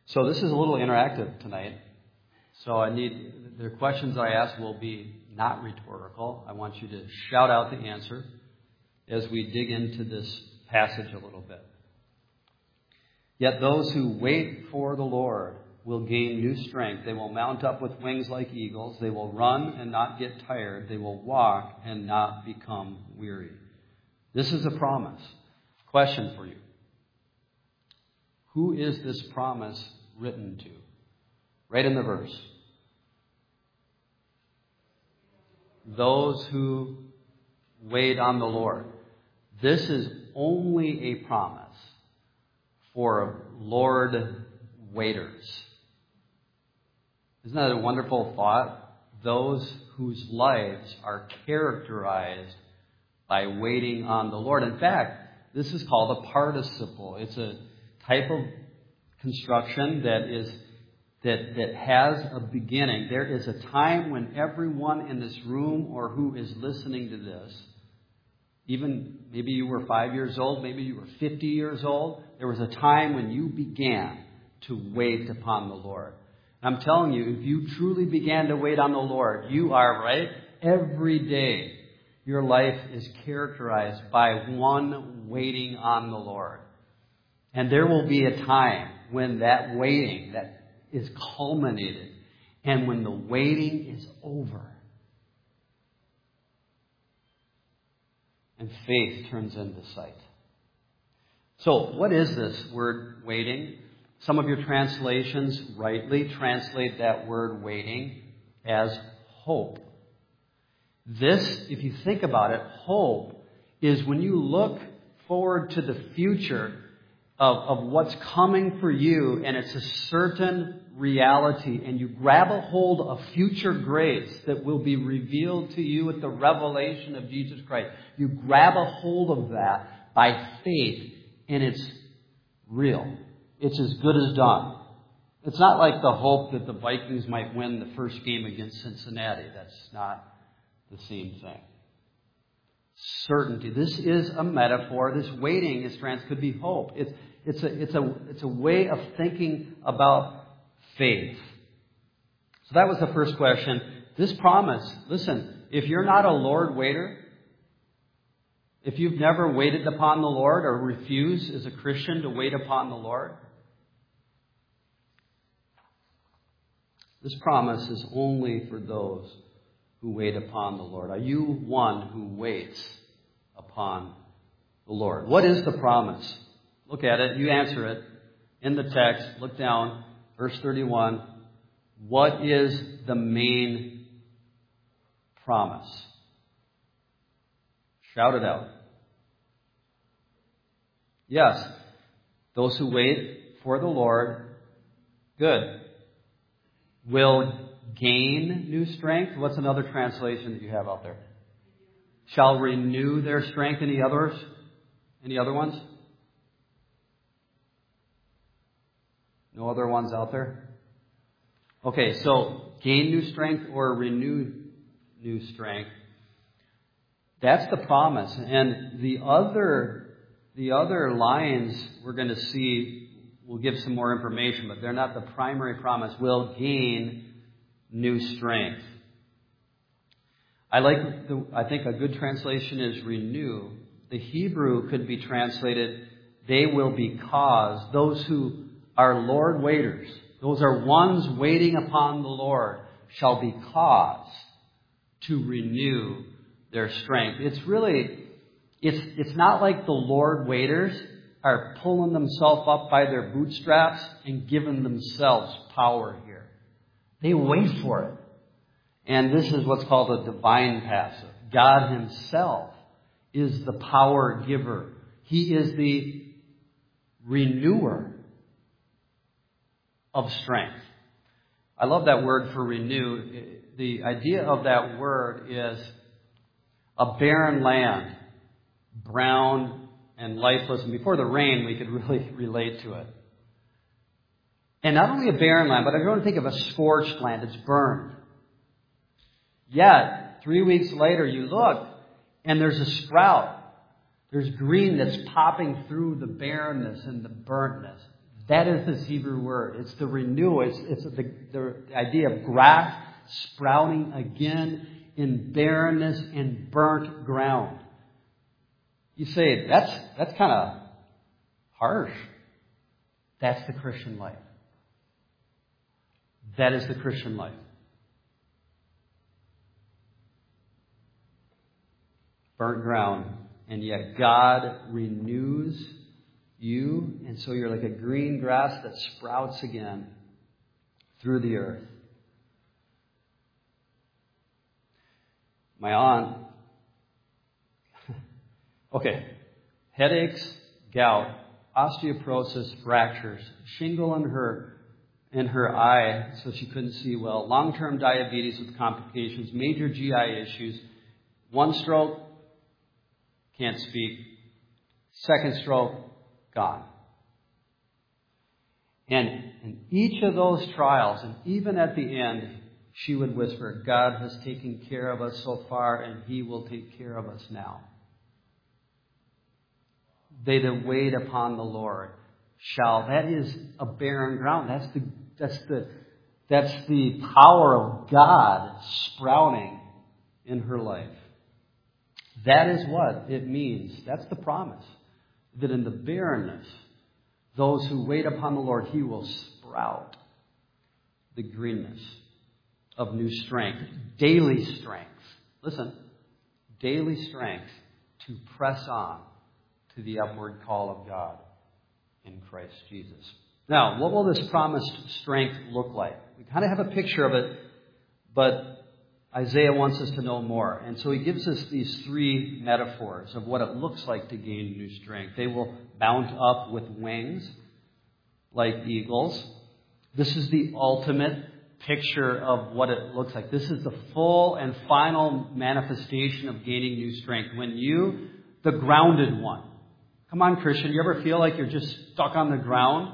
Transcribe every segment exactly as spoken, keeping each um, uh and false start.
So this is a little interactive tonight. So I need, the questions I ask will be not rhetorical. I want you to shout out the answer as we dig into this passage a little bit. Yet those who wait for the Lord will gain new strength. They will mount up with wings like eagles. They will run and not get tired. They will walk and not become weary. This is a promise. Question for you. Who is this promise written to? Right in the verse. Those who wait on the Lord. This is only a promise for Lord waiters. Isn't that a wonderful thought? Those whose lives are characterized by waiting on the Lord. In fact, this is called a participle. It's a type of construction that is that that has a beginning. There is a time when everyone in this room or who is listening to this, even maybe you were five years old, maybe you were fifty years old, there was a time when you began to wait upon the Lord. I'm telling you, if you truly began to wait on the Lord, you are, right? Every day, your life is characterized by one waiting on the Lord. And there will be a time when that waiting that is culminated and when the waiting is over. And faith turns into sight. So, what is this word waiting? Some of your translations rightly translate that word waiting as hope. This, if you think about it, hope is when you look forward to the future of, of what's coming for you, and it's a certain reality, and you grab a hold of future grace that will be revealed to you at the revelation of Jesus Christ. You grab a hold of that by faith, and it's real. It's as good as done. It's not like the hope that the Vikings might win the first game against Cincinnati. That's not the same thing. Certainty. This is a metaphor. This waiting is trans could be hope. It's it's a it's a it's a way of thinking about faith. So that was the first question. This promise. Listen, if you're not a Lord waiter, if you've never waited upon the Lord or refused as a Christian to wait upon the Lord, this promise is only for those who wait upon the Lord. Are you one who waits upon the Lord? What is the promise? Look at it. You answer it in the text. Look down. Verse thirty-one. What is the main promise? Shout it out. Yes. Those who wait for the Lord, good, will gain new strength. What's another translation that you have out there? Shall renew their strength. Any others? Any other ones? No other ones out there? Okay, so gain new strength or renew new strength. That's the promise. And the other, the other lines we're going to see, we'll give some more information, but they're not the primary promise. Will gain new strength. I like the, I think a good translation is renew. The Hebrew could be translated, they will be caused. Those who are Lord waiters, those are ones waiting upon the Lord, shall be caused to renew their strength. It's really, it's it's not like the Lord waiters are pulling themselves up by their bootstraps and giving themselves power here. They wait for it. And this is what's called a divine passive. God himself is the power giver. He is the renewer of strength. I love that word for renew. The idea of that word is a barren land, brown and lifeless. And before the rain, we could really relate to it. And not only a barren land, but if you want to think of a scorched land, it's burned. Yet, three weeks later, you look, and there's a sprout. There's green that's popping through the barrenness and the burntness. That is this Hebrew word. It's the renew. It's, it's the, the idea of grass sprouting again in barrenness and burnt ground. You say, that's, that's kind of harsh. That's the Christian life. That is the Christian life. Burnt ground. And yet God renews you, and so you're like a green grass that sprouts again through the earth. My aunt, okay, headaches, gout, osteoporosis, fractures, shingle in her in her eye so she couldn't see well, long-term diabetes with complications, major G I issues, one stroke, can't speak, second stroke, gone. And in each of those trials, and even at the end, she would whisper, God has taken care of us so far, and He will take care of us now. They that wait upon the Lord shall. That is a barren ground. That's the that's the that's the power of God sprouting in her life. That is what it means. That's the promise. That in the barrenness, those who wait upon the Lord, He will sprout the greenness of new strength, daily strength. Listen, daily strength to press on to the upward call of God in Christ Jesus. Now, what will this promised strength look like? We kind of have a picture of it, but Isaiah wants us to know more. And so he gives us these three metaphors of what it looks like to gain new strength. They will mount up with wings like eagles. This is the ultimate picture of what it looks like. This is the full and final manifestation of gaining new strength. When you, the grounded one, come on, Christian, you ever feel like you're just stuck on the ground?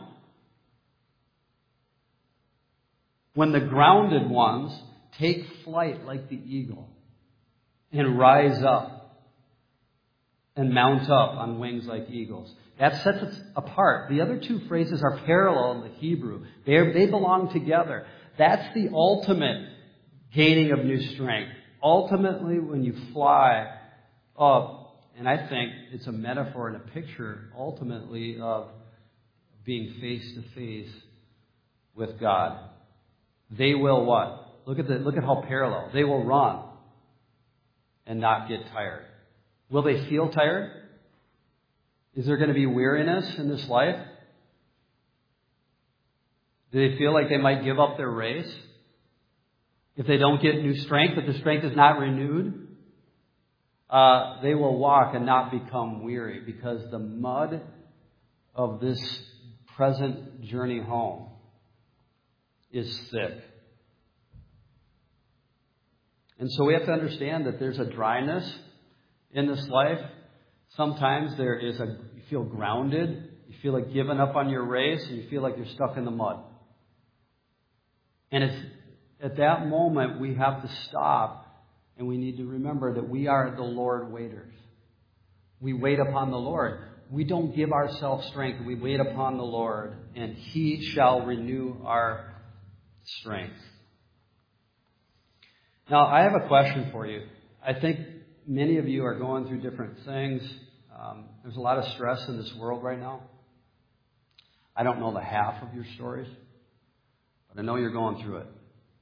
When the grounded ones take flight like the eagle and rise up and mount up on wings like eagles. That sets us apart. The other two phrases are parallel in the Hebrew. They are, they belong together. That's the ultimate gaining of new strength. Ultimately, when you fly up, and I think it's a metaphor and a picture, ultimately, of being face to face with God. They will what? Look at the look at how parallel. They will run and not get tired. Will they feel tired? Is there going to be weariness in this life? Do they feel like they might give up their race? If they don't get new strength, if the strength is not renewed, uh, they will walk and not become weary, because the mud of this present journey home is thick. And so we have to understand that there's a dryness in this life. Sometimes there is a, you feel grounded, you feel like giving up on your race, and you feel like you're stuck in the mud. And it's at that moment we have to stop, and we need to remember that we are the Lord waiters. We wait upon the Lord. We don't give ourselves strength. We wait upon the Lord, and He shall renew our strength. Now, I have a question for you. I think many of you are going through different things. Um, there's a lot of stress in this world right now. I don't know the half of your stories, but I know you're going through it.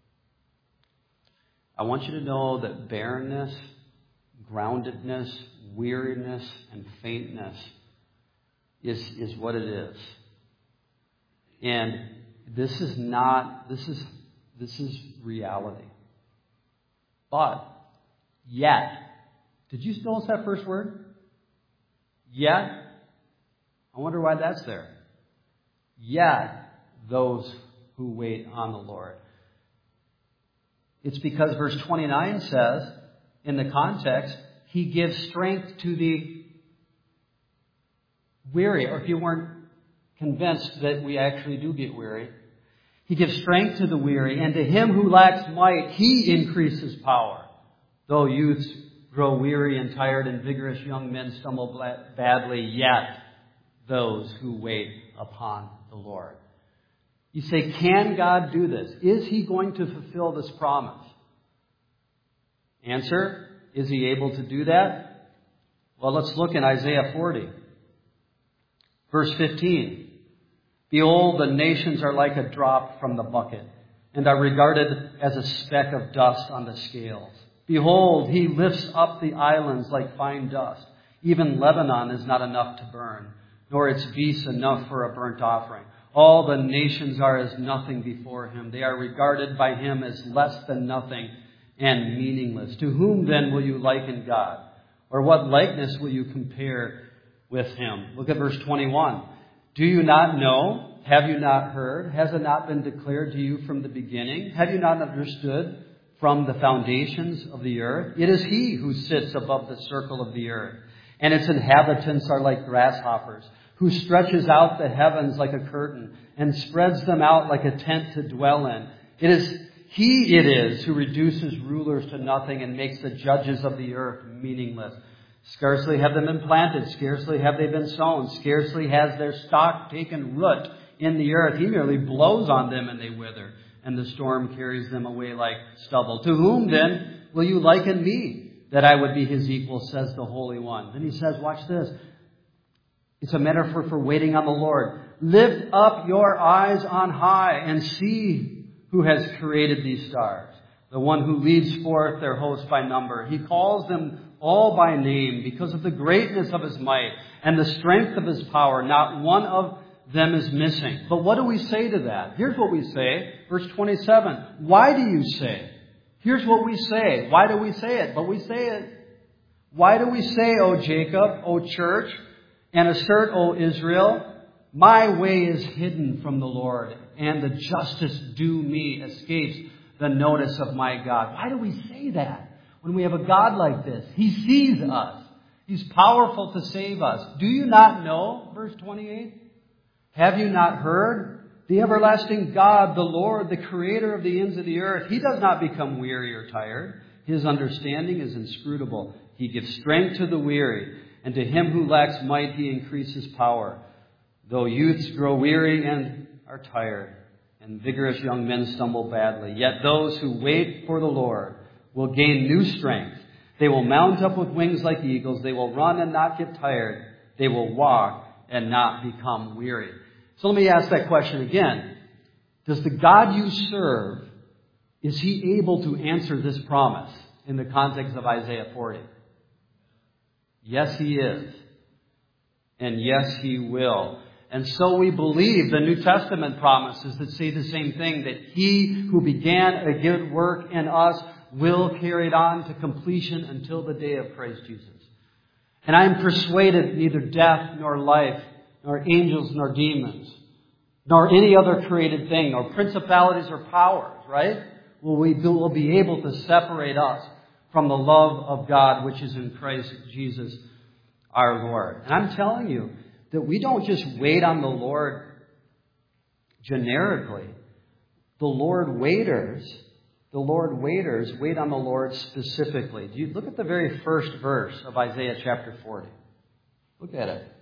I want you to know that barrenness, groundedness, weariness, and faintness is, is what it is. And this is not, this is, this is reality. But, yet, did you notice that first word? Yet. I wonder why that's there. Yet, those who wait on the Lord. It's because verse twenty-nine says, in the context, He gives strength to the weary. Or if you weren't convinced that we actually do get weary, He gives strength to the weary, and to him who lacks might, He increases power. Though youths grow weary and tired, and vigorous young men stumble badly, yet those who wait upon the Lord. You say, can God do this? Is He going to fulfill this promise? Answer, is He able to do that? Well, let's look in Isaiah forty. Verse fifteen. Behold, the nations are like a drop from the bucket, and are regarded as a speck of dust on the scales. Behold, He lifts up the islands like fine dust. Even Lebanon is not enough to burn, nor its beasts enough for a burnt offering. All the nations are as nothing before Him. They are regarded by Him as less than nothing and meaningless. To whom then will you liken God? Or what likeness will you compare with Him? Look at verse twenty-one. Do you not know? Have you not heard? Has it not been declared to you from the beginning? Have you not understood from the foundations of the earth? It is He who sits above the circle of the earth, and its inhabitants are like grasshoppers, who stretches out the heavens like a curtain and spreads them out like a tent to dwell in. It is He it is who reduces rulers to nothing and makes the judges of the earth meaningless. Scarcely have they been planted, scarcely have they been sown, scarcely has their stock taken root in the earth. He merely blows on them and they wither, and the storm carries them away like stubble. To whom then will you liken me, that I would be His equal, says the Holy One? Then He says, watch this. It's a metaphor for waiting on the Lord. Lift up your eyes on high and see who has created these stars, the one who leads forth their host by number. He calls them all by name because of the greatness of His might and the strength of His power. Not one of them is missing. But what do we say to that? Here's what we say. Verse twenty-seven. Why do you say? Here's what we say. Why do we say it? But we say it. Why do we say, O Jacob, O church, and assert, O Israel, my way is hidden from the Lord, and the justice due me escapes the notice of my God? Why do we say that when we have a God like this? He sees us. He's powerful to save us. Do you not know, verse twenty-eight? Have you not heard? The everlasting God, the Lord, the creator of the ends of the earth, He does not become weary or tired. His understanding is inscrutable. He gives strength to the weary, and to him who lacks might He increases power. Though youths grow weary and are tired, and vigorous young men stumble badly, yet those who wait for the Lord will gain new strength. They will mount up with wings like eagles. They will run and not get tired. They will walk and not become weary. So let me ask that question again. Does the God you serve, is He able to answer this promise in the context of Isaiah forty? Yes, He is. And yes, He will. And so we believe the New Testament promises that say the same thing, that He who began a good work in us will carry it on to completion until the day of Christ Jesus. And I am persuaded neither death nor life, nor angels nor demons, nor any other created thing, nor principalities or powers, right, will we will be able to separate us from the love of God which is in Christ Jesus our Lord. And I'm telling you that we don't just wait on the Lord generically. The Lord waiters, the Lord waiters wait on the Lord specifically. Do you look at the very first verse of Isaiah chapter forty? Look at it.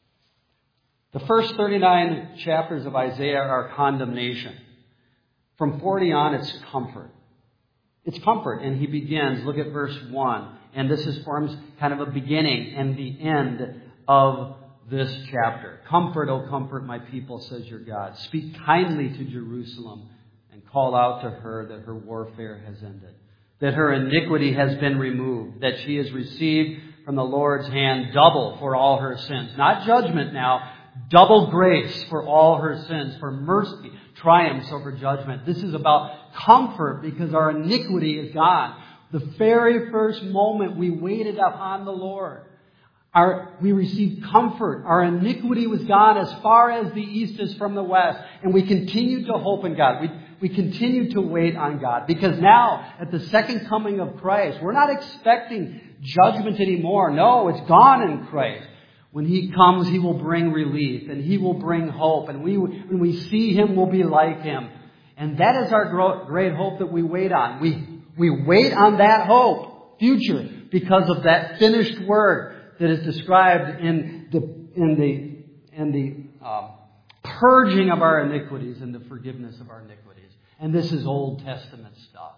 The first thirty-nine chapters of Isaiah are condemnation. From forty on, it's comfort. It's comfort. And he begins, look at verse one. And this is forms kind of a beginning and the end of this chapter. Comfort, O comfort my people, says your God. Speak kindly to Jerusalem and call out to her that her warfare has ended, that her iniquity has been removed, that she has received from the Lord's hand double for all her sins. Not judgment now, double grace for all her sins, for mercy triumphs over judgment. This is about comfort because our iniquity is gone. The very first moment we waited upon the Lord, our, we received comfort. Our iniquity was gone as far as the east is from the west. And we continue to hope in God. We, we continue to wait on God. Because now, at the second coming of Christ, we're not expecting judgment anymore. No, it's gone in Christ. When He comes, He will bring relief and He will bring hope. And we, when we see Him, we'll be like Him. And that is our great hope that we wait on. We, we wait on that hope, future, because of that finished word that is described in the, in the, in the um, purging of our iniquities and the forgiveness of our iniquities. And this is Old Testament stuff.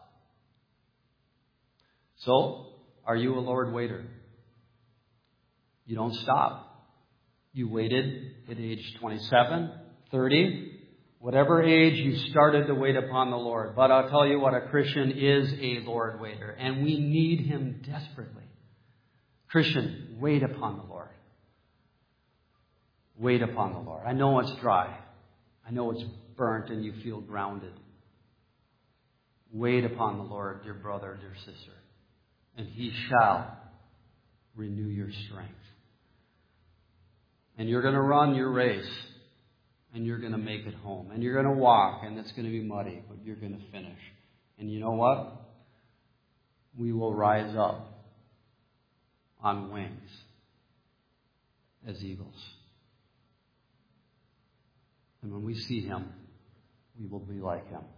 So, are you a Lord waiter? You don't stop. You waited at age twenty-seven, thirty, whatever age you started to wait upon the Lord. But I'll tell you what, a Christian is a Lord waiter, and we need him desperately. Christian, wait upon the Lord. Wait upon the Lord. I know it's dry. I know it's burnt and you feel grounded. Wait upon the Lord, dear brother, dear sister, and he shall renew your strength. And you're going to run your race, and you're going to make it home. And you're going to walk, and it's going to be muddy, but you're going to finish. And you know what? We will rise up on wings as eagles. And when we see him, we will be like him.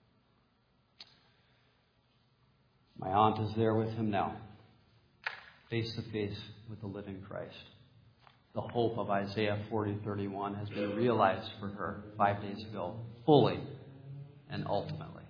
My aunt is there with him now, face to face with the living Christ. The hope of Isaiah forty thirty-one has been realized for her five days ago, fully and ultimately.